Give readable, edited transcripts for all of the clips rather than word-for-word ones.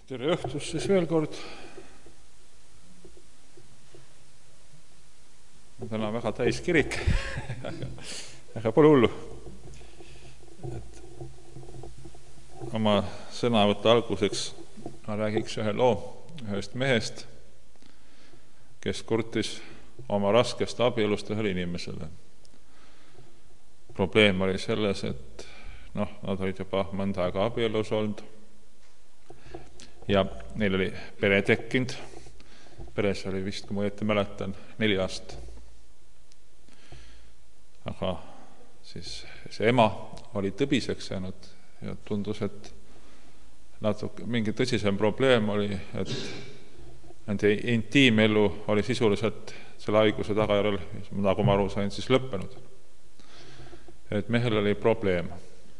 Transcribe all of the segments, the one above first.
Tere õhtust siis veel kord. Täna väga täis kirik, aga pole hullu. Oma sõnavõtte alguseks ma räägiks ühe loo ühest mehest, kes kurtis oma raskest abielust ühele inimesele. Probleem oli selles, et nad olid juba mõnda aega abielus olnud ja neil oli pere tekkinud. Peres oli vist, kui ma õieti mäletan, 4 last. Aga siis see ema oli tõbiseks jäänud ja tundus, et natuke mingi tõsisem probleem oli, et nende intiimelu oli sisuliselt selle haiguse tagajärjel, nagu ma aru sain, siis lõppenud. Et mehel oli probleem.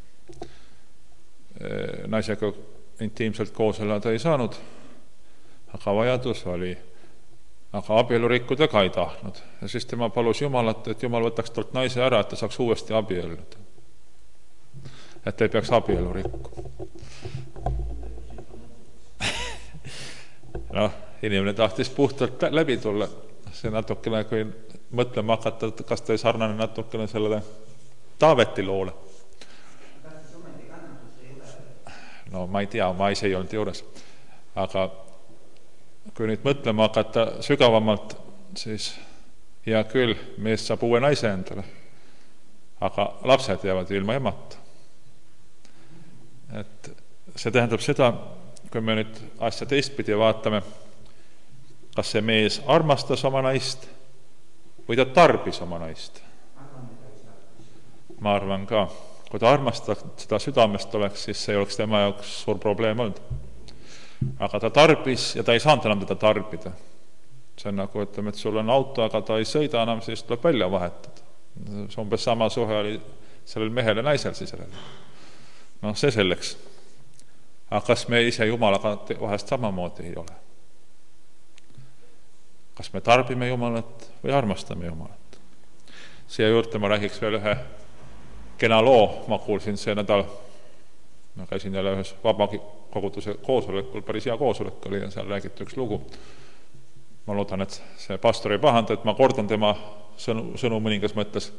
Naisega intiimselt koos elada ei saanud, aga vajadus oli. Aga abielu rikkuda ka ei tahtnud. Ja siis tema palus Jumalat, et Jumal võtaks talt naise ära, et ta saaks uuesti abielluda. Et ei peaks abielu rikku. Inimene tahtis puhtalt läbi tulla. See natukene, kui mõtlema hakata, kas ta ei sarnane natukene sellele Taaveti loole. No ma ei tea, ma ise ei olnud juures. Aga kui nüüd mõtlema hakata sügavamalt, siis hea küll, mees saab uue naise endale. Aga lapsed jäävad ilma emata. Et see tähendab seda, kui me nüüd asja teistpidi vaatame, kas see mees armastas oma naist või ta tarbis oma naist. Ma arvan ka, kui ta armastas seda südamest oleks, siis see ei oleks tema jaoks suur probleem olnud. Aga ta tarbis ja ta ei saanud enam teda tarbida. See on nagu, ütleme, et sul on auto, aga ta ei sõida enam, siis tuleb välja vahetada. See umbes sama suhe oli sellel mehel ja naisel siis järele. See selleks. Aga kas me ise Jumalaga vahest samamoodi ei ole? Kas me tarbime Jumalat või armastame Jumalat? Siia juurde ma räägiks veel ühe kena loo. Ma kuulsin see nädal, ma käisin jälle ühes vabakoguduse koosolekul, päris hea koosolek oli ja seal räägiti üks lugu. Ma loodan, et see pastor ei pahanda, et ma kordan tema sõnu mõningas mõttes.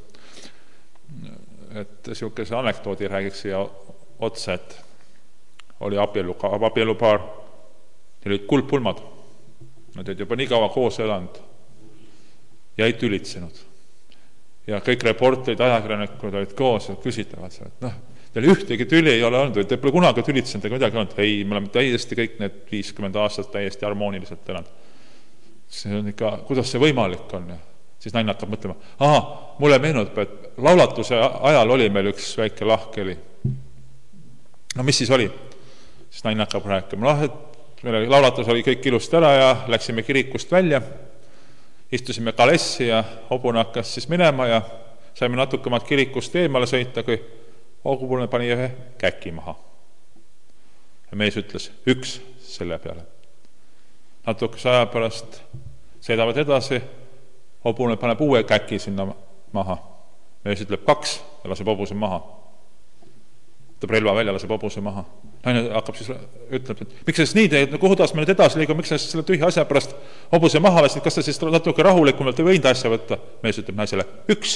Et siukese anekdoodi räägiks siia otsa, et oli abielupaar, neil olid kuldpulmad. Nad olid juba nii kaua koos elanud ja ei tülitsenud. Ja kõik reporterid, ajakirjanikud olid koos ja küsitavad seal, et teil ühtegi tüli ei ole olnud, te pole kunagi tülitsenud ega midagi olnud. Ei, me oleme täiesti kõik need 50 aastat täiesti harmooniliselt elanud. See on ikka, kuidas see võimalik on? Ja siis naine hakkab mõtlema, mulle meenub, et laulatuse ajal oli meil üks väike lahkeli. Mis siis oli? Siis naine hakkab rääkima, et meil laulatus oli kõik ilusti ära ja läksime kirikust välja, istusime kalessi ja hobune hakkas siis minema ja saime natukemat kirikust eemale sõita, kui hobune pani ühe käki maha. Ja mees ütles 1 selle peale. Natukese aja pärast sõidavad edasi, hobune paneb uue käki sinna maha. Mees ütleb 2 ja laseb hobuse maha. Tõb relva välja, laseb hobuse maha. Naine hakkab siis ütleb, et miks see nii teed, kuhu taas me nüüd edasi liigub, miks see selle tühja asja pärast hobuse maha lasid, kas ta siis natuke rahulikumalt ei võinud asja võtta? Mees ütleb naisele 1.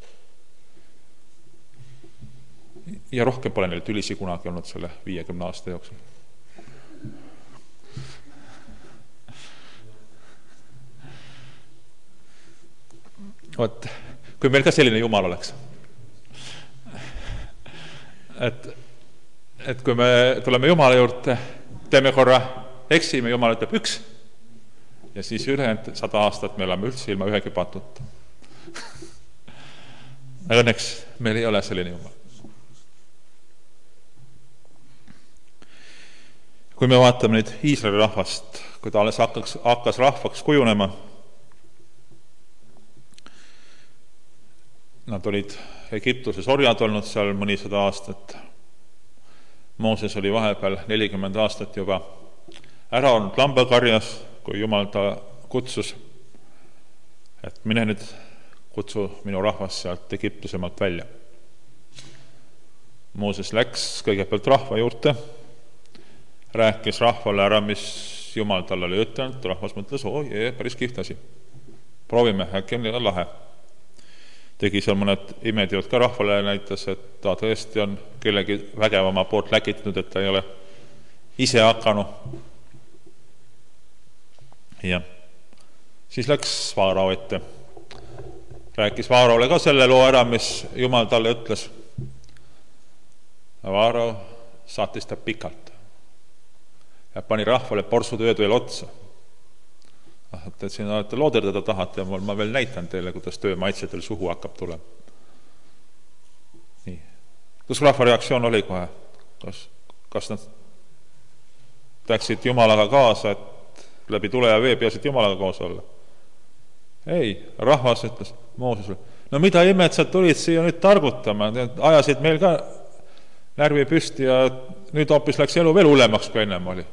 Ja rohkem pole neil tülisi kunagi olnud selle 50 aasta jooksul. Kui meil ka selline Jumal oleks, et kui me tuleme Jumala juurde, teeme korra, eksime, Jumal ütleb 1 ja siis ülejäänud 100 aastat me oleme üldse ilma ühegi patuta. Õnneks meil ei ole selline Jumal. Kui me vaatame nüüd Iisraeli rahvast, kui ta alles hakkas rahvaks kujunema, nad olid Egiptuses orjad olnud seal mõnisada aastat. Mooses oli vahepeal 40 aastat juba ära olnud lambakarjas, kui Jumal ta kutsus, et mine nüüd kutsu minu rahvas sealt Egiptusemaalt välja. Mooses läks kõigepealt rahva juurde, rääkis rahvale ära, mis Jumal talle oli ütelnud, rahvas mõtles, päris kihvt asi. Proovime, äkki on lahe. Tegi seal mõned imeteod ka rahvale, näitas, et ta tõesti on kellegi vägevama poolt läkitanud, et ta ei ole ise hakanud. Ja siis läks Vaarao ette. Rääkis Vaaraole ka selle loo ära, mis Jumal talle ütles. Vaarao saatis ta pikalt ja pani rahvale porsutööd veel otsa. Et siin olete looderdada tahate, ma veel näitan teile, kuidas töö maitsetel suhu hakkab tulema. Nii. Kus rahva reaktsioon oli kohe? Kas nad läksid Jumalaga kaasa, et läbi tule ja vee peasid Jumalaga koos olla? Ei, rahvas ütles Moosesele, no mida imed sa tulid siia nüüd targutama, ajasid meil ka närvi püsti ja nüüd hoopis läks elu veel hullemaks, kui ennem oli.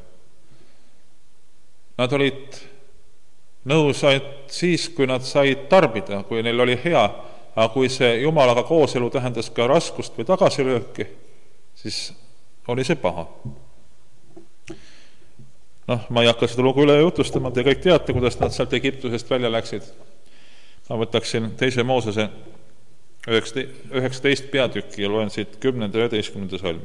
Nad olid nõus ainult siis, kui nad said tarbida, kui neil oli hea, aga kui see Jumalaga kooselu tähendas ka raskust või tagasilööki, siis oli see paha. Ma ei hakka seda lugu üle jutustama, te kõik teate, kuidas nad sealt Egiptusest välja läksid. Ma võtaksin 2. Moosese 19 peatükki ja loen siit 10. ja 11. salm.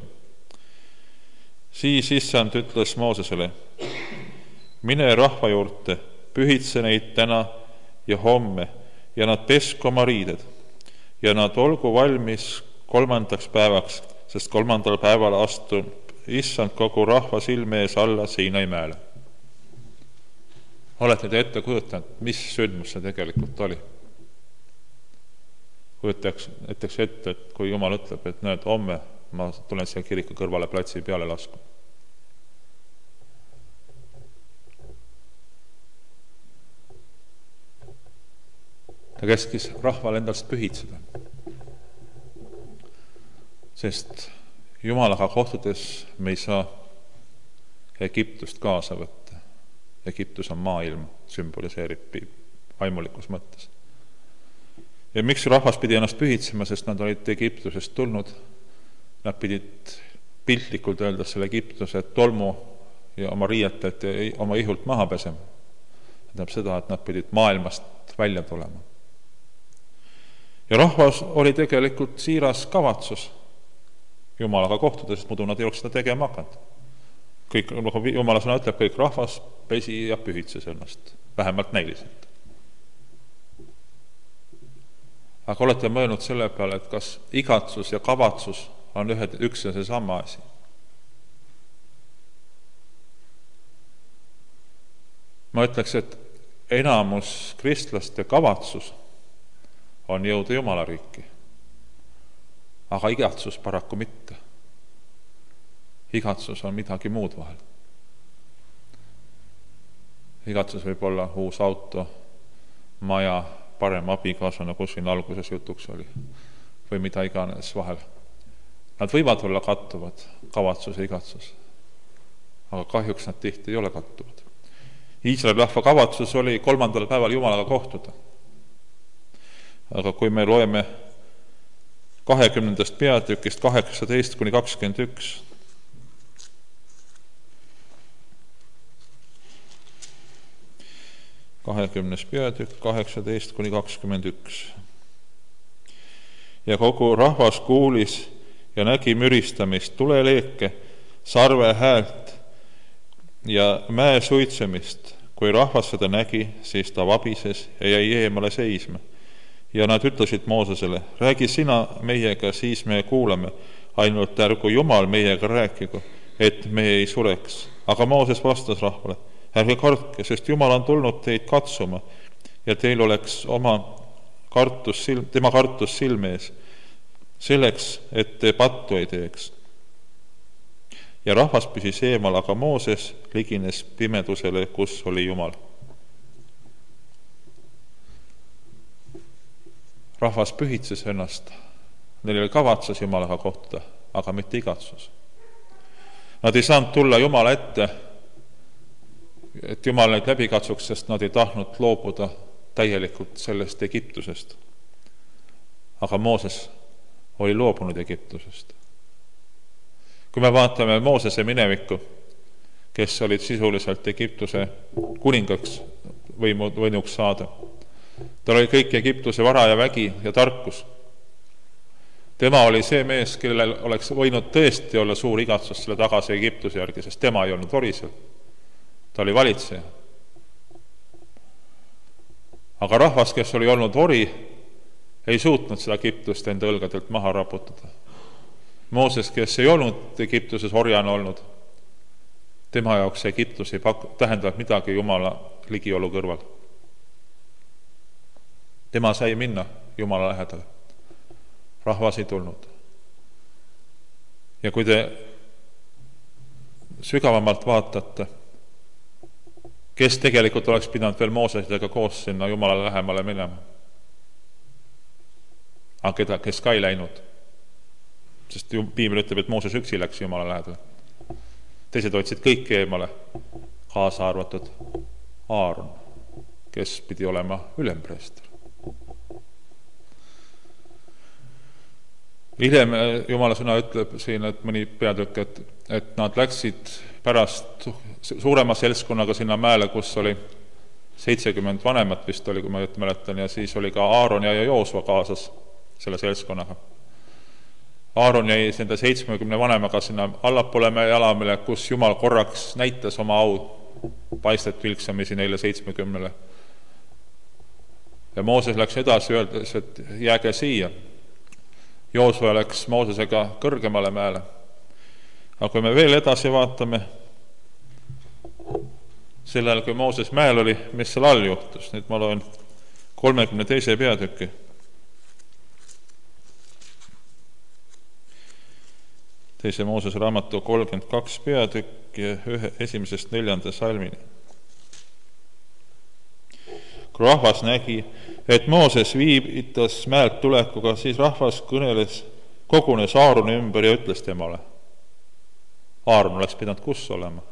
Siis Issand ütles Moosesele, mine rahva juurde, pühitse neid täna ja homme ja nad pesku oma riided ja nad olgu valmis 3. päevaks, sest 3. päeval astub Issand kogu rahva silme ees alla Siinai mäele. Olete te ette kujutanud, mis sündmus see tegelikult oli? Kujutaks ette, et kui Jumal ütleb, et näed, homme ma tulen siia kiriku kõrvale platsi peale laskma. Ta käskis rahval endast pühitseda. Sest Jumalaga kohtudes me ei saa Egiptust kaasa võtta. Egiptus on maailm, sümboliseerib vaimulikus mõttes. Ja miks rahvas pidi ennast pühitsema, sest nad olid Egiptusest tulnud. Nad pidid piltlikult öeldes selle Egiptuse tolmu ja oma riietelt ja oma ihult maha pesema. Tähendab seda, et nad pidid maailmast välja tulema. Ja rahvas oli tegelikult siiras kavatsus Jumalaga kohtuda, sest muidu nad ei oleks seda tegema hakanud. Kõik, nagu Jumala sõna ütleb, kõik rahvas pesi ja pühitses ennast, vähemalt näiliselt. Aga olete mõelnud selle peale, et kas igatsus ja kavatsus on üks ja see sama asi? Ma ütleks, et enamus kristlaste kavatsus on jõuda Jumala riiki. Aga igatsus paraku mitte. Igatsus on midagi muud vahel. Igatsus võib olla uus auto, maja, parem abikaasa, nagu siin alguses jutuks oli, või mida iganes vahel. Nad võivad olla kattuvad, kavatsus ja igatsus, aga kahjuks nad tihti ei ole kattuvad. Iisraeli rahva kavatsus oli 3. päeval Jumalaga kohtuda. Aga kui me loeme 20. peatükist 18-21, peatükk 18-21. Ja kogu rahvas kuulis ja nägi müristamist, tuleleeke, sarve häält ja mäe suitsemist. Kui rahvas seda nägi, siis ta vabises ja jäi eemale seisma. Ja nad ütlesid Moosesele, räägi sina meiega, siis me kuulame, ainult ärgu Jumal meiega rääkigu, et me ei sureks. Aga Mooses vastas rahvale, ärge kartke, sest Jumal on tulnud teid katsuma ja teil oleks tema kartus silme ees, selleks, et te pattu ei teeks. Ja rahvas püsis eemal, aga Mooses ligines pimedusele, kus oli Jumal. Rahvas pühitses ennast, neil oli kavatsus Jumalaga kohtuda, aga mitte igatsus. Nad ei saanud tulla Jumala ette, et Jumal neid läbi katsuks, sest nad ei tahtnud loobuda täielikult sellest Egiptusest. Aga Mooses oli loobunud Egiptusest. Kui me vaatame Moosese minevikku, kes olid sisuliselt Egiptuse kuningaks võinuks saada. Tal oli kõik Egiptuse vara ja vägi ja tarkus. Tema oli see mees, kellel oleks võinud tõesti olla suur igatsus selle tagasi Egiptuse järgi, sest tema ei olnud orisel. Ta oli valitseja. Aga rahvas, kes oli olnud ori, ei suutnud seda Egiptust enda õlgadelt maha raputada. Mooses, kes ei olnud Egiptuses orjana olnud, tema jaoks Egiptus ei tähendanud midagi Jumala ligiolu kõrval. Tema sai minna Jumala lähedale. Rahvas ei tulnud. Ja kui te sügavamalt vaatate, kes tegelikult oleks pidanud veel Moosesidega koos sinna Jumalale lähemale minema, aga kes ka ei läinud, sest Piibel ütleb, et Mooses üksi läks Jumala lähedale. Teised otsid kõik eemale, kaasa arvatud Aaron, kes pidi olema ülempreester. Hiljem Jumala sõna ütleb siin, et mõni peatükk, et nad läksid pärast suurema seltskonnaga sinna mäele, kus oli 70 vanemat vist oli, kui ma mäletan, ja siis oli ka Aaron ja Joosua kaasas selle seltskonnaga. Aaron jäi nende 70 vanemaga sinna allapoole mäe jalamile, kus Jumal korraks näitas oma au paistet vilksamisi neile 70. Ja Mooses läks edasi, öeldes, et jääge siia. Joosua läks Moosesega kõrgemale mäele. Aga kui me veel edasi vaatame, sellel, kui Mooses mäel oli, mis seal all juhtus, nüüd ma loen 32. peatüki. Teise Moosese raamatu 32 peatükk ja 1.–4. salmini. Kui rahvas nägi, et Mooses viivitas mäelt tulekuga, siis rahvas kogunes Aaroni ümber ja ütles temale. Aaron oleks pidanud kus olema?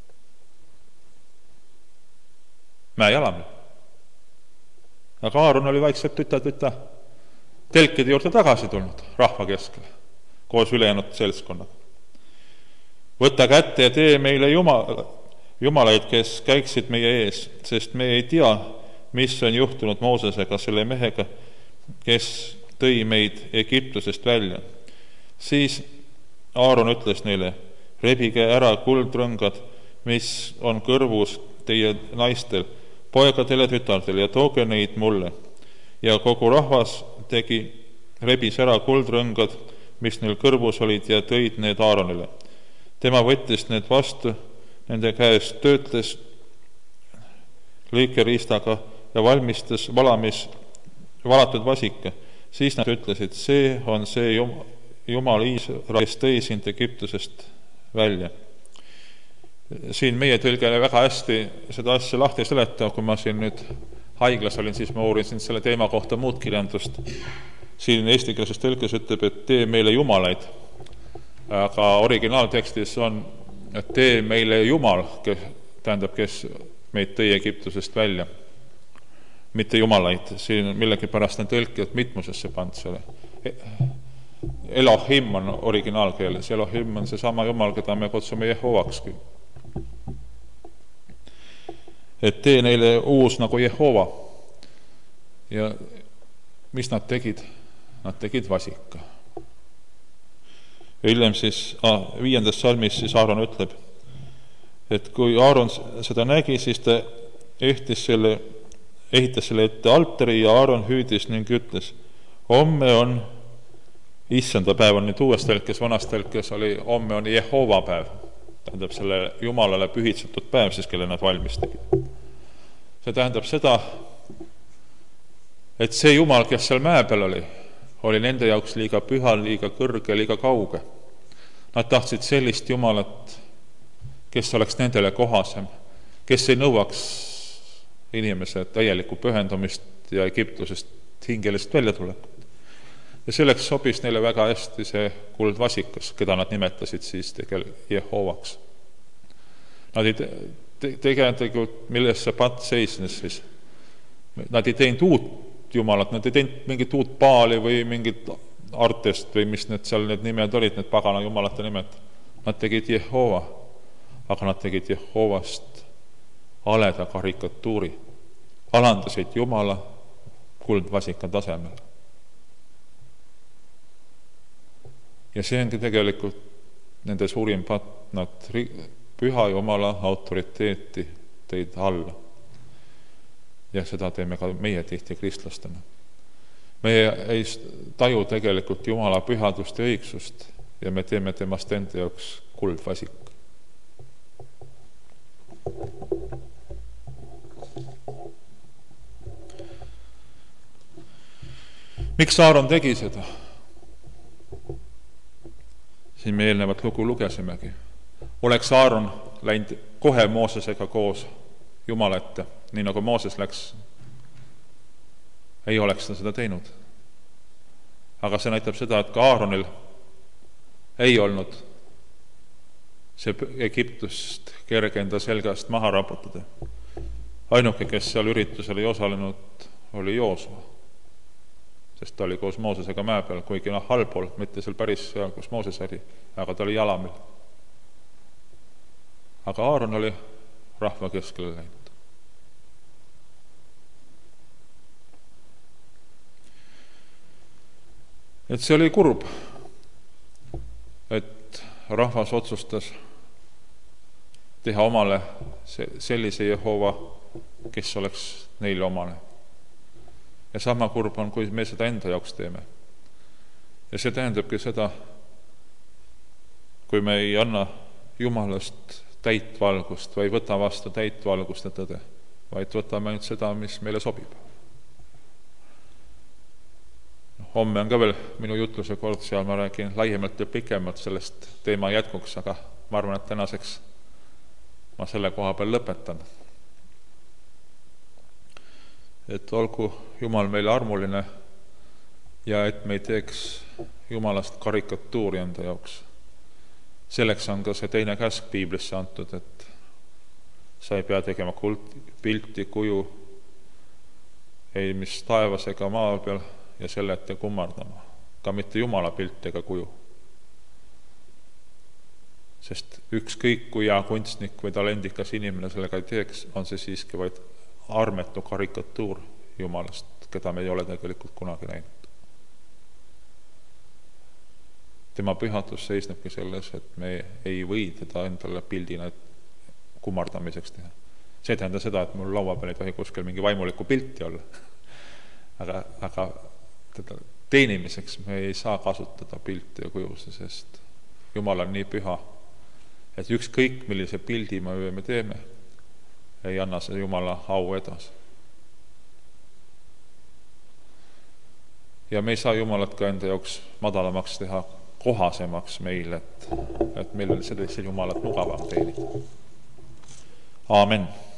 Mäe jalamil. Aga Aaron oli vaikselt tüta telkide juurde tagasi tulnud rahva keskel, koos ülejäänud seltskonnaga. Võta kätte ja tee meile jumalaid, kes käiksid meie ees, sest me ei tea, mis on juhtunud Moosesega, selle mehega, kes tõi meid Egiptusest välja. Siis Aaron ütles neile, rebige ära kuldrõngad, mis on kõrvus teie naistel, poegadel ja tütardel, ja tooge neid mulle. Ja kogu rahvas rebis ära kuldrõngad, mis neil kõrvus olid, ja tõid need Aaronile. Tema võttis need vastu, nende käest töötles lõikeriistaga ja valmistas valatud vasika. Siis nad ütlesid, see on see Jumal Iisrael, kes tõi sind Egiptusest välja. Siin meie tõlgele väga hästi seda asja lahti seleta, kui ma siin nüüd haiglas olin, siis ma uurisin selle teema kohta muud kirjandust. Siin eestikeelses tõlkes ütleb, et tee meile jumalaid, aga originaaltekstis on, et tee meile Jumal, tähendab, kes meid tõi Egiptusest välja, mitte jumalaid. Siin millegipärast on tõlkijad mitmusesse pand selle. Elohim on originaalkeeles. Elohim on see sama Jumal, keda me kutsume Jehovakski. Et tee neile uus nagu Jehova. Ja mis nad tegid? Nad tegid vasika. Hiljem siis 5. salmis siis Aaron ütleb, et kui Aaron seda nägi, siis ta ehitas selle ette altari ja Aaron hüüdis ning ütles, homme on issanda päev, on nüüd uues tõlkes, vanas tõlkes oli homme on Jehova päev, tähendab selle Jumalale pühitsetud päev, siis kelle nad valmis tegid. See tähendab seda, et see Jumal, kes seal mäe peal oli nende jaoks liiga püha, liiga kõrge, liiga kauge. Nad tahtsid sellist Jumalat, kes oleks nendele kohasem, kes ei nõuaks inimese täielikku pühendumist ja Egiptusest hingelist väljatulekut. Ja selleks sobis neile väga hästi see kuldvasikas, keda nad nimetasid siis Jehovaks. Nad ei tegelikult, milles see patt seisnes siis. Nad ei teinud uut Jumalat, nad ei teinud mingit uut Baali või mingit Artest või mis need seal need nimed olid, need pagana jumalate nimed. Nad tegid Jehova. aga nad tegid Jehoovast aleda karikatuuri, alandasid Jumala kuldvasika tasemel. Ja see ongi tegelikult nende suurim patt, nad püha Jumala autoriteeti tõid alla. Ja seda teeme ka meie tihti kristlastena. Meie ei taju tegelikult Jumala pühadust ja õigsust ja me teeme temast enda jaoks kuldvasik. Miks Aaron tegi seda? Siin me eelnevat lugu lugesimegi. Oleks Aaron läinud kohe Moosesega koos Jumala ette, nii nagu Mooses läks, ei oleks ta seda teinud. Aga see näitab seda, et ka Aaronil ei olnud see Egiptust kerge enda selgast maha raputada. Ainuke, kes seal üritusel ei osalenud, oli Joosua, sest ta oli koos Moosesega mäe peal, kuigi allpool, mitte seal päris seal, kus Mooses oli, aga ta oli jalamil. Aga Aaron oli rahva keskele läinud. Et see oli kurb, et rahvas otsustas teha omale sellise Jehova, kes oleks neile omane. Ja sama kurb on, kui me seda enda jaoks teeme. Ja see tähendabki seda, kui me ei anna Jumalast täit valgust või võta vastu täit valgust ja tõde, vaid võtame ainult seda, mis meile sobib. Homme on ka veel minu jutluse kord, seal ma räägin laiemalt ja pikemalt sellest teema jätkuks, aga ma arvan, et tänaseks ma selle koha peal lõpetan. Et olgu Jumal meile armuline ja et me ei teeks Jumalast karikatuuri enda jaoks. Selleks on ka see teine käsk Piiblisse antud, et sa ei pea tegema pilti, kuju, ei mis taevas ega maa peal ja selle ette kummardama, ka mitte Jumala pilt ega kuju. Sest ükskõik kui hea kunstnik või talendikas inimene sellega ei teeks, on see siiski vaid armetu karikatuur Jumalast, keda me ei ole tegelikult kunagi näinud. Tema pühadus seisnebki selles, et me ei või teda endale pildina kummardamiseks teha. See ei tähenda seda, et mul laua peal ei tohi kuskil mingi vaimuliku pilti olla. aga teda teenimiseks me ei saa kasutada pilti ja kujusi, sest Jumal on nii püha, et ükskõik millise pildi me teeme, ei anna see Jumala au edasi. Ja me ei saa Jumalat ka enda jaoks madalamaks teha, kohasemaks meil, et meil oli sellisel Jumalat mugavam teenida. Aamen.